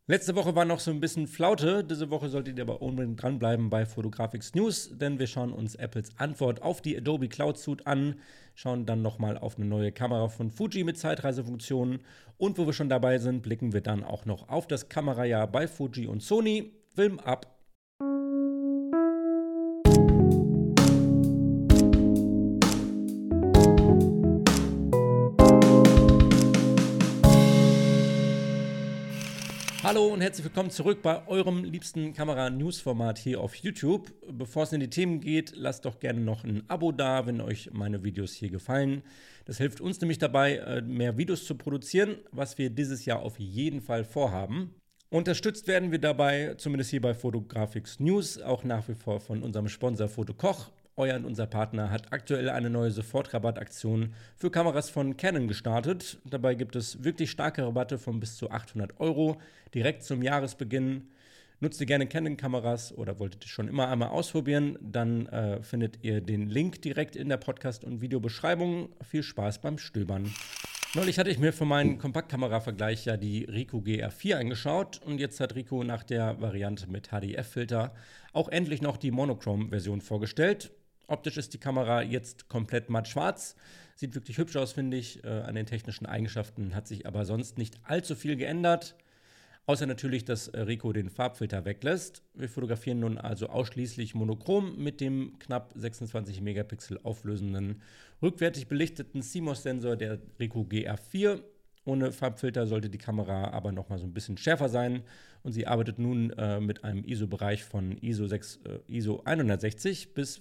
Letzte Woche war noch so ein bisschen Flaute. Diese Woche solltet ihr aber unbedingt dranbleiben bei Photographics News, denn wir schauen uns Apples Antwort auf die Adobe Cloud Suite an, schauen dann nochmal auf eine neue Kamera von Fuji mit Zeitreisefunktionen und wo wir schon dabei sind, blicken wir dann auch noch auf das Kamerajahr bei Fuji und Sony. Film ab! Hallo und herzlich willkommen zurück bei eurem liebsten Kamera-News-Format hier auf YouTube. Bevor es in die Themen geht, lasst doch gerne noch ein Abo da, wenn euch meine Videos hier gefallen. Das hilft uns nämlich dabei, mehr Videos zu produzieren, was wir dieses Jahr auf jeden Fall vorhaben. Unterstützt werden wir dabei, zumindest hier bei Photographics News, auch nach wie vor von unserem Sponsor Fotokoch. Euer und unser Partner hat aktuell eine neue Sofortrabattaktion für Kameras von Canon gestartet. Dabei gibt es wirklich starke Rabatte von bis zu 800 € direkt zum Jahresbeginn. Nutzt ihr gerne Canon-Kameras oder wolltet ihr schon immer einmal ausprobieren, dann findet ihr den Link direkt in der Podcast- und Videobeschreibung. Viel Spaß beim Stöbern. Neulich hatte ich mir für meinen Kompaktkamera-Vergleich ja die Ricoh GR4 angeschaut und jetzt hat Ricoh nach der Variante mit HDF-Filter auch endlich noch die Monochrome-Version vorgestellt. Optisch ist die Kamera jetzt komplett matt schwarz. Sieht wirklich hübsch aus, finde ich. An den technischen Eigenschaften hat sich aber sonst nicht allzu viel geändert. Außer natürlich, dass Ricoh den Farbfilter weglässt. Wir fotografieren nun also ausschließlich monochrom mit dem knapp 26 Megapixel auflösenden, rückwärtig belichteten CMOS-Sensor der Ricoh GR4. Ohne Farbfilter sollte die Kamera aber noch mal so ein bisschen schärfer sein. Und sie arbeitet nun mit einem ISO-Bereich von ISO 160 bis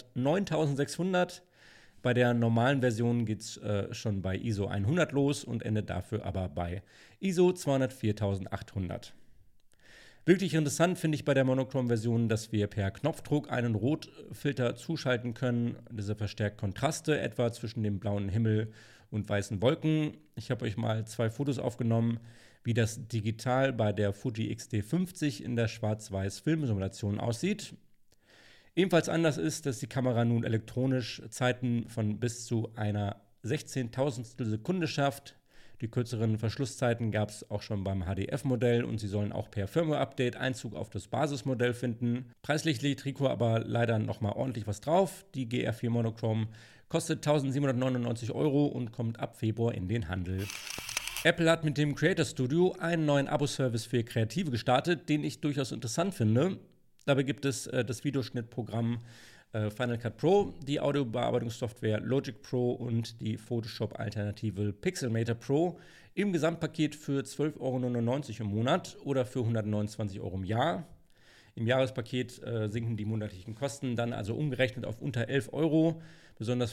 409.600. Bei der normalen Version geht es schon bei ISO 100 los und endet dafür aber bei ISO 204.800. Wirklich interessant finde ich bei der Monochrome-Version, dass wir per Knopfdruck einen Rotfilter zuschalten können. Dieser verstärkt Kontraste etwa zwischen dem blauen Himmel und weißen Wolken. Ich habe euch mal 2 Fotos aufgenommen, wie das digital bei der Fuji X-T50 in der Schwarz-Weiß-Filmsimulation aussieht. Ebenfalls anders ist, dass die Kamera nun elektronisch Zeiten von bis zu einer 16.000stel Sekunde schafft. Die kürzeren Verschlusszeiten gab es auch schon beim HDF-Modell und sie sollen auch per Firmware-Update Einzug auf das Basismodell finden. Preislich legt Ricoh aber leider nochmal ordentlich was drauf. Die GR4 Monochrome kostet 1.799 € und kommt ab Februar in den Handel. Apple hat mit dem Creator Studio einen neuen Abo-Service für Kreative gestartet, den ich durchaus interessant finde. Dabei gibt es das Videoschnittprogramm Final Cut Pro, die Audiobearbeitungssoftware Logic Pro und die Photoshop-Alternative Pixelmator Pro im Gesamtpaket für 12,99 € im Monat oder für 129 € im Jahr. Im Jahrespaket sinken die monatlichen Kosten dann also umgerechnet auf unter 11 €. Besonders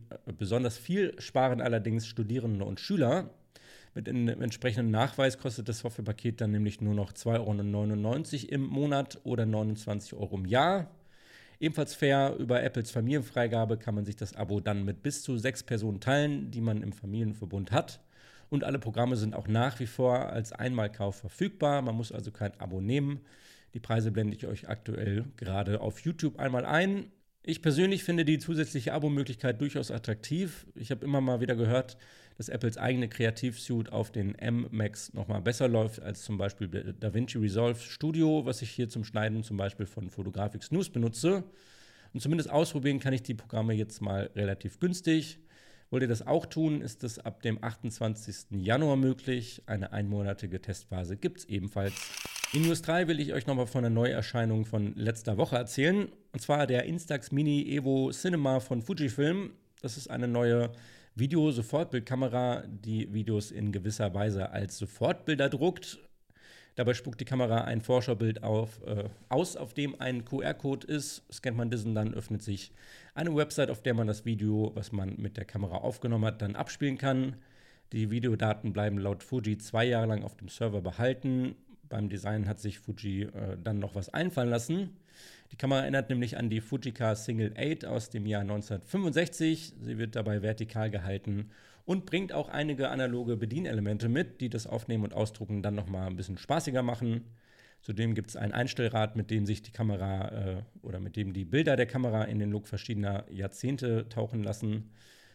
viel sparen allerdings Studierende und Schüler. Mit einem entsprechenden Nachweis kostet das Softwarepaket dann nämlich nur noch 2,99 € im Monat oder 29 € im Jahr. Ebenfalls fair, über Apples Familienfreigabe kann man sich das Abo dann mit bis zu 6 Personen teilen, die man im Familienverbund hat. Und alle Programme sind auch nach wie vor als Einmalkauf verfügbar. Man muss also kein Abo nehmen. Die Preise blende ich euch aktuell gerade auf YouTube einmal ein. Ich persönlich finde die zusätzliche Abo-Möglichkeit durchaus attraktiv. Ich habe immer mal wieder gehört, dass Apples eigene Kreativsuite auf den M-Macs nochmal besser läuft als zum Beispiel DaVinci Resolve Studio, was ich hier zum Schneiden zum Beispiel von Photographics News benutze. Und zumindest ausprobieren kann ich die Programme jetzt mal relativ günstig. Wollt ihr das auch tun, ist das ab dem 28. Januar möglich. Eine einmonatige Testphase gibt es ebenfalls. In News 3 will ich euch nochmal von einer Neuerscheinung von letzter Woche erzählen. Und zwar der Instax Mini Evo Cinema von Fujifilm. Das ist eine neue Video-Sofortbildkamera, die Videos in gewisser Weise als Sofortbilder druckt. Dabei spuckt die Kamera ein Vorschaubild aus, auf dem ein QR-Code ist. Scannt man diesen, dann öffnet sich eine Website, auf der man das Video, was man mit der Kamera aufgenommen hat, dann abspielen kann. Die Videodaten bleiben laut Fuji 2 Jahre lang auf dem Server behalten. Beim Design hat sich Fuji dann noch was einfallen lassen. Die Kamera erinnert nämlich an die Fujica Single 8 aus dem Jahr 1965. Sie wird dabei vertikal gehalten und bringt auch einige analoge Bedienelemente mit, die das Aufnehmen und Ausdrucken dann nochmal ein bisschen spaßiger machen. Zudem gibt es ein Einstellrad, mit dem sich die Kamera oder mit dem die Bilder der Kamera in den Look verschiedener Jahrzehnte tauchen lassen.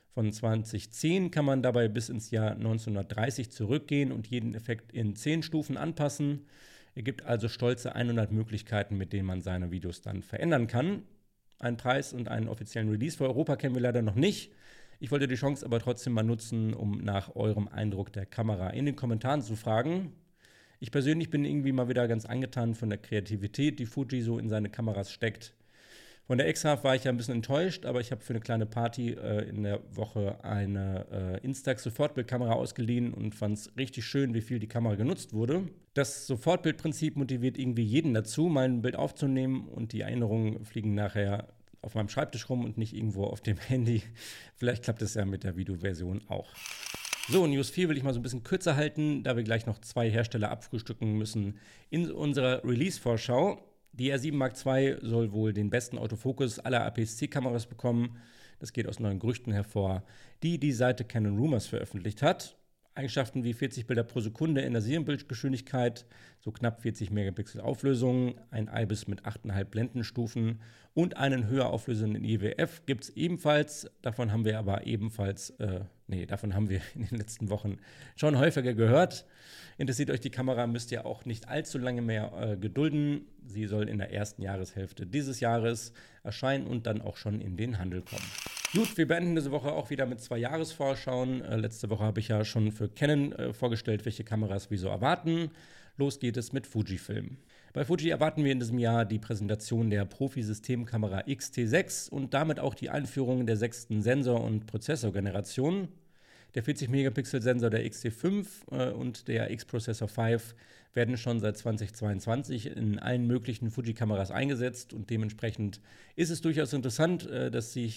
Von 2010 kann man dabei bis ins Jahr 1930 zurückgehen und jeden Effekt in 10 Stufen anpassen. Es gibt also stolze 100 Möglichkeiten, mit denen man seine Videos dann verändern kann. Einen Preis und einen offiziellen Release für Europa kennen wir leider noch nicht. Ich wollte die Chance aber trotzdem mal nutzen, um nach eurem Eindruck der Kamera in den Kommentaren zu fragen. Ich persönlich bin irgendwie mal wieder ganz angetan von der Kreativität, die Fuji so in seine Kameras steckt. Von der X-Half war ich ja ein bisschen enttäuscht, aber ich habe für eine kleine Party in der Woche eine Instax-Sofortbildkamera ausgeliehen und fand es richtig schön, wie viel die Kamera genutzt wurde. Das Sofortbildprinzip motiviert irgendwie jeden dazu, mal ein Bild aufzunehmen und die Erinnerungen fliegen nachher auf meinem Schreibtisch rum und nicht irgendwo auf dem Handy. Vielleicht klappt es ja mit der Videoversion auch. So, News 4 will ich mal so ein bisschen kürzer halten, da wir gleich noch 2 Hersteller abfrühstücken müssen in unserer Release-Vorschau. Die R7 Mark II soll wohl den besten Autofokus aller APS-C-Kameras bekommen. Das geht aus neuen Gerüchten hervor, die die Seite Canon Rumors veröffentlicht hat. Eigenschaften wie 40 Bilder pro Sekunde in der Serienbildgeschwindigkeit, so knapp 40 Megapixel Auflösung, ein IBIS mit 8,5 Blendenstufen und einen höher auflösenden IWF gibt es ebenfalls. Davon haben wir in den letzten Wochen schon häufiger gehört. Interessiert euch die Kamera, müsst ihr auch nicht allzu lange mehr gedulden. Sie soll in der ersten Jahreshälfte dieses Jahres erscheinen und dann auch schon in den Handel kommen. Gut, wir beenden diese Woche auch wieder mit 2 Jahresvorschauen. Letzte Woche habe ich ja schon für Canon vorgestellt, welche Kameras wir so erwarten. Los geht es mit Fujifilm. Bei Fuji erwarten wir in diesem Jahr die Präsentation der Profi-Systemkamera X-T6 und damit auch die Einführung der 6. Sensor- und Prozessorgeneration. Der 40-Megapixel-Sensor der X-T5 und der X-Processor 5 werden schon seit 2022 in allen möglichen Fuji-Kameras eingesetzt und dementsprechend ist es durchaus interessant, dass die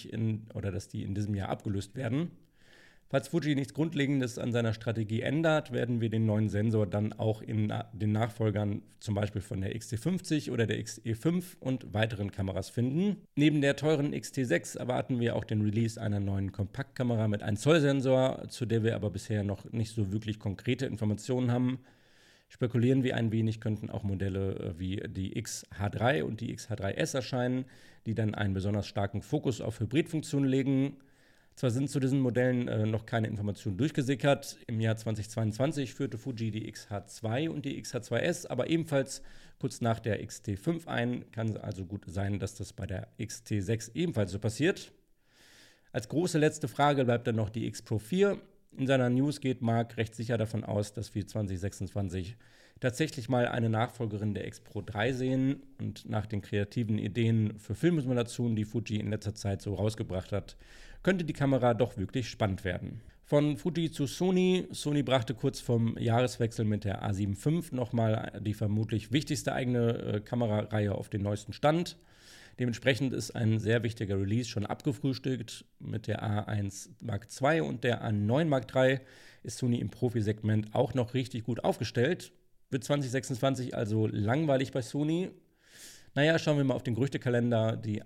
in diesem Jahr abgelöst werden. Falls Fuji nichts Grundlegendes an seiner Strategie ändert, werden wir den neuen Sensor dann auch in den Nachfolgern zum Beispiel von der X-T50 oder der X-E5 und weiteren Kameras finden. Neben der teuren X-T6 erwarten wir auch den Release einer neuen Kompaktkamera mit 1 Zoll Sensor, zu der wir aber bisher noch nicht so wirklich konkrete Informationen haben. Spekulieren wir ein wenig, könnten auch Modelle wie die X-H3 und die X-H3S erscheinen, die dann einen besonders starken Fokus auf Hybridfunktionen legen. Zwar sind zu diesen Modellen noch keine Informationen durchgesickert. Im Jahr 2022 führte Fuji die X-H2 und die X-H2S, aber ebenfalls kurz nach der X-T5 ein. Kann also gut sein, dass das bei der X-T6 ebenfalls so passiert. Als große letzte Frage bleibt dann noch die X-Pro 4. In seiner News geht Mark recht sicher davon aus, dass wir 2026 tatsächlich mal eine Nachfolgerin der X-Pro 3 sehen. Und nach den kreativen Ideen für Filmsimulationen, die Fuji in letzter Zeit so rausgebracht hat, könnte die Kamera doch wirklich spannend werden. Von Fuji zu Sony. Sony brachte kurz vom Jahreswechsel mit der A7 IV nochmal die vermutlich wichtigste eigene Kamerareihe auf den neuesten Stand. Dementsprechend ist ein sehr wichtiger Release schon abgefrühstückt. Mit der A1 Mark II und der A9 Mark III ist Sony im Profi-Segment auch noch richtig gut aufgestellt. Wird 2026 also langweilig bei Sony? Naja, schauen wir mal auf den Gerüchtekalender. Die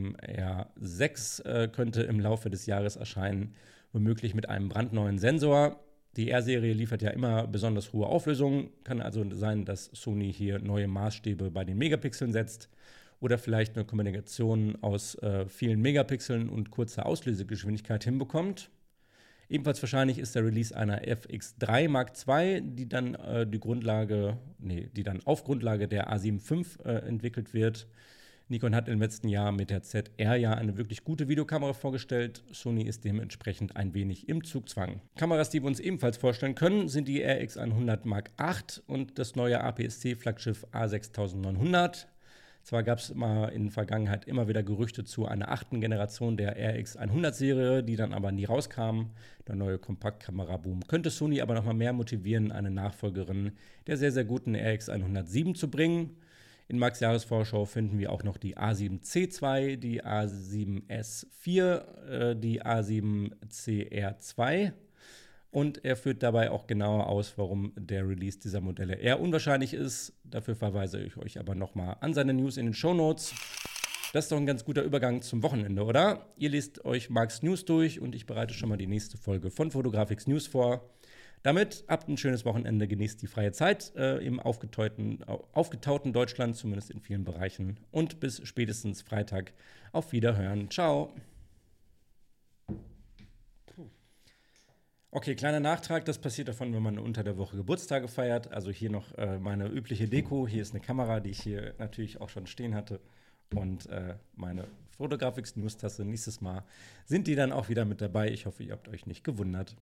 A7R6 könnte im Laufe des Jahres erscheinen, womöglich mit einem brandneuen Sensor. Die R-Serie liefert ja immer besonders hohe Auflösungen. Kann also sein, dass Sony hier neue Maßstäbe bei den Megapixeln setzt. Oder vielleicht eine Kombination aus vielen Megapixeln und kurzer Auslösegeschwindigkeit hinbekommt. Ebenfalls wahrscheinlich ist der Release einer FX3 Mark II, die dann auf Grundlage der A7 V entwickelt wird. Nikon hat im letzten Jahr mit der ZR ja eine wirklich gute Videokamera vorgestellt. Sony ist dementsprechend ein wenig im Zugzwang. Kameras, die wir uns ebenfalls vorstellen können, sind die RX100 Mark VIII und das neue APS-C-Flaggschiff A6900. Zwar gab es in der Vergangenheit immer wieder Gerüchte zu einer 8. Generation der RX100-Serie, die dann aber nie rauskam. Der neue Kompaktkameraboom könnte Sony aber noch mal mehr motivieren, eine Nachfolgerin der sehr, sehr guten RX107 zu bringen. In Marks Jahresvorschau finden wir auch noch die A7C2, die A7S4, die A7CR2. Und er führt dabei auch genauer aus, warum der Release dieser Modelle eher unwahrscheinlich ist. Dafür verweise ich euch aber nochmal an seine News in den Shownotes. Das ist doch ein ganz guter Übergang zum Wochenende, oder? Ihr lest euch Marks News durch und ich bereite schon mal die nächste Folge von Photographics News vor. Damit habt ein schönes Wochenende, genießt die freie Zeit im aufgetauten Deutschland, zumindest in vielen Bereichen. Und bis spätestens Freitag. Auf Wiederhören. Ciao. Okay, kleiner Nachtrag, das passiert davon, wenn man unter der Woche Geburtstage feiert. Also hier noch meine übliche Deko. Hier ist eine Kamera, die ich hier natürlich auch schon stehen hatte. Und meine Photographics News Tasse. Nächstes Mal sind die dann auch wieder mit dabei. Ich hoffe, ihr habt euch nicht gewundert.